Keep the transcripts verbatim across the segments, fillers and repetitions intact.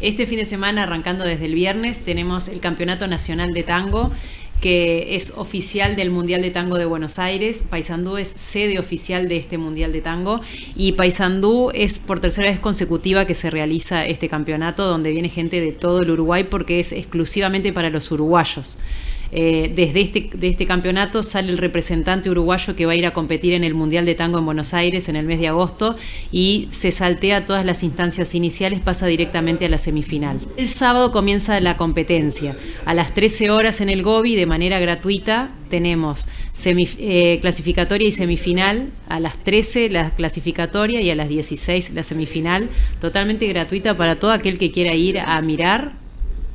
Este fin de semana, arrancando desde el viernes, tenemos el Campeonato Nacional de Tango, que es oficial del Mundial de Tango de Buenos Aires. Paysandú es sede oficial de este Mundial de Tango, y Paysandú es por tercera vez consecutiva que se realiza este campeonato, donde viene gente de todo el Uruguay, porque es exclusivamente para los uruguayos. Eh, desde este, de este campeonato sale el representante uruguayo que va a ir a competir en el Mundial de Tango en Buenos Aires en el mes de agosto, y se saltea todas las instancias iniciales, pasa directamente a la semifinal. El sábado comienza la competencia. A las trece horas en el Gobi, de manera gratuita, tenemos semi, eh, clasificatoria y semifinal. A las trece la clasificatoria y a las dieciséis la semifinal, totalmente gratuita para todo aquel que quiera ir a mirar.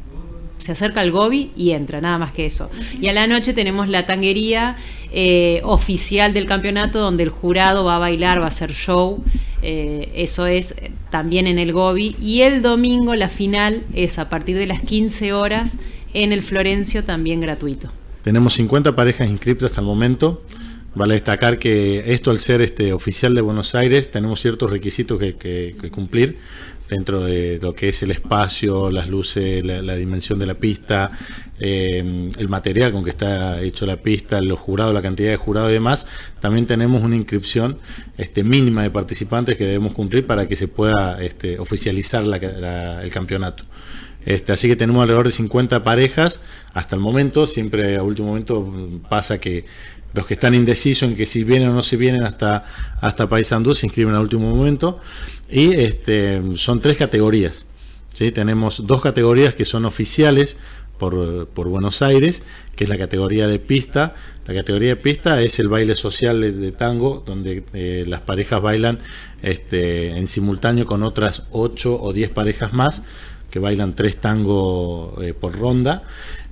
Se acerca al Gobi y entra, nada más que eso. Y a la noche tenemos la tanguería eh, oficial del campeonato, donde el jurado va a bailar, va a hacer show. Eh, eso es también en el Gobi. Y el domingo la final es a partir de las quince horas en el Florencio, también gratuito. Tenemos cincuenta parejas inscritas hasta el momento. Vale destacar que esto, al ser este oficial de Buenos Aires, tenemos ciertos requisitos que, que, que cumplir dentro de lo que es el espacio, las luces, la, la dimensión de la pista, eh, el material con que está hecho la pista, los jurados, la cantidad de jurados y demás. También tenemos una inscripción este, mínima de participantes que debemos cumplir para que se pueda este, oficializar la, la, el campeonato. Este, así que tenemos alrededor de cincuenta parejas hasta el momento. Siempre a último momento pasa que los que están indecisos en que si vienen o no se vienen hasta, hasta Paysandú se inscriben al último momento. Y este, son tres categorías, ¿sí? Tenemos dos categorías que son oficiales por, por Buenos Aires, que es la categoría de pista. La categoría de pista es el baile social de, de tango, donde eh, las parejas bailan este, en simultáneo con otras ocho o diez parejas más, que bailan tres tangos eh, por ronda.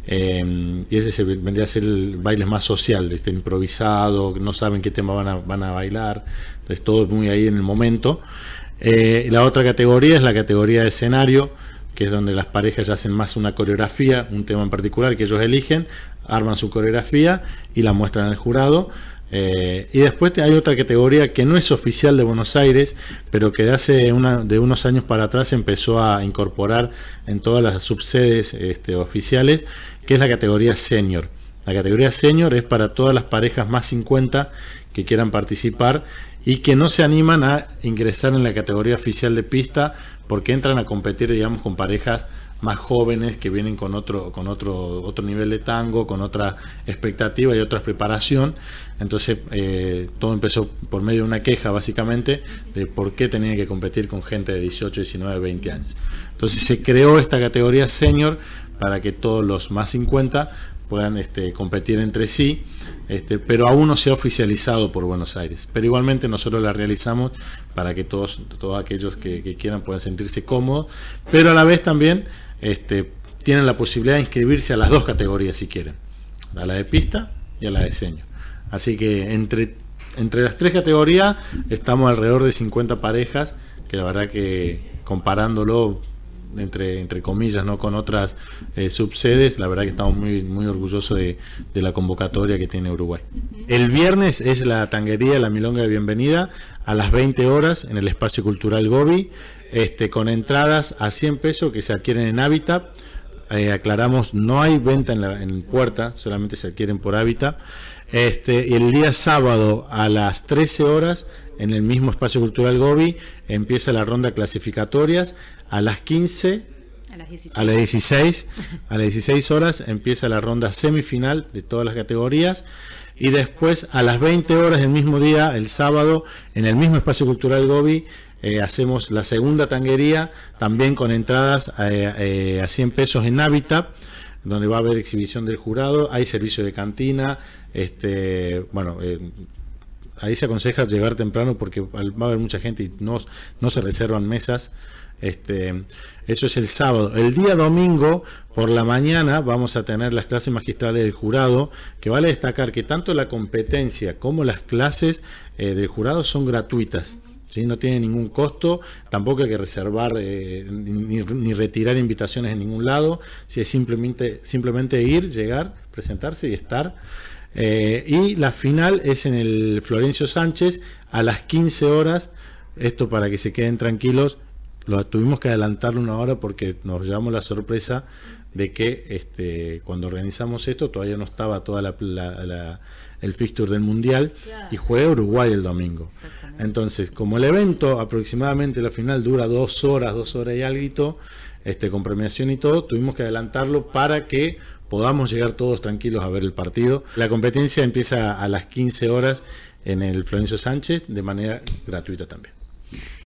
Eh, y ese se, vendría a ser el baile más social, ¿viste? Improvisado, no saben qué tema van a, van a bailar, entonces todo muy ahí en el momento. Eh, la otra categoría es la categoría de escenario, que es donde las parejas ya hacen más una coreografía, un tema en particular que ellos eligen, arman su coreografía y la muestran al jurado. Eh, y después hay otra categoría que no es oficial de Buenos Aires, pero que de hace una, de unos años para atrás empezó a incorporar en todas las subsedes este, oficiales, que es la categoría senior. La categoría senior es para todas las parejas más cincuenta que quieran participar y que no se animan a ingresar en la categoría oficial de pista, porque entran a competir, digamos, con parejas más jóvenes que vienen con otro con otro otro nivel de tango, con otra expectativa y otra preparación. Entonces eh, todo empezó por medio de una queja, básicamente, de por qué tenían que competir con gente de dieciocho, diecinueve, veinte años. Entonces se creó esta categoría senior para que todos los más cincuenta puedan este, competir entre sí, este, pero aún no se ha oficializado por Buenos Aires. Pero igualmente nosotros la realizamos para que todos, todos aquellos que, que quieran puedan sentirse cómodos, pero a la vez también este, tienen la posibilidad de inscribirse a las dos categorías si quieren, a la de pista y a la de senior. Así que entre, entre las tres categorías estamos alrededor de cincuenta parejas, que la verdad que comparándolo entre entre comillas, no con otras eh, subsedes, la verdad que estamos muy muy orgullosos de, de la convocatoria que tiene Uruguay. El viernes es la tanguería, la milonga de bienvenida, a las veinte horas en el Espacio Cultural Gobi, este, con entradas a cien pesos que se adquieren en Hábitat. Eh, aclaramos, no hay venta en la en puerta, solamente se adquieren por Hábitat. Este, y el día sábado a las trece horas en el mismo Espacio Cultural Gobi empieza la ronda clasificatorias. A las quince, a las dieciséis, a las dieciséis, a las dieciséis horas empieza la ronda semifinal de todas las categorías, y después a las veinte horas del mismo día, el sábado, en el mismo Espacio Cultural Gobi, eh, hacemos la segunda tanguería, también con entradas eh, eh, a cien pesos en Hábitat, donde va a haber exhibición del jurado, hay servicio de cantina, este, bueno, eh, ahí se aconseja llegar temprano porque va a haber mucha gente y no, no se reservan mesas. Este, eso es el sábado. El día domingo por la mañana vamos a tener las clases magistrales del jurado, que vale destacar que tanto la competencia como las clases eh, del jurado son gratuitas, ¿sí? No tiene ningún costo, tampoco hay que reservar eh, ni, ni retirar invitaciones en ningún lado, si es simplemente, simplemente ir, llegar, presentarse y estar. Eh, y la final es en el Florencio Sánchez a las quince horas, esto para que se queden tranquilos. lo tuvimos que adelantarlo una hora porque nos llevamos la sorpresa de que este, cuando organizamos esto todavía no estaba toda la, la, la el fixture del mundial, claro. Y juega Uruguay el domingo. Entonces, como el evento aproximadamente la final dura dos horas, dos horas y algo, este, con premiación y todo, tuvimos que adelantarlo para que podamos llegar todos tranquilos a ver el partido. La competencia empieza a las quince horas en el Florencio Sánchez de manera gratuita también.